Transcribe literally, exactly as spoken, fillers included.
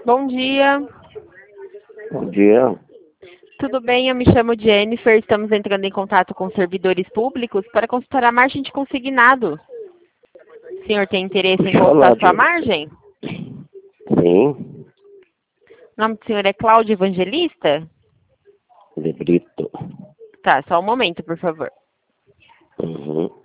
Bom dia. Bom dia. Tudo bem? Eu me chamo Jennifer. Estamos entrando em contato com servidores públicos para consultar a margem de consignado. O senhor tem interesse em Deixa eu consultar falar, a sua Jennifer. margem? Sim, O nome do senhor é Cláudio Evangelista? de Brito. Tá, só um momento, por favor. Uhum.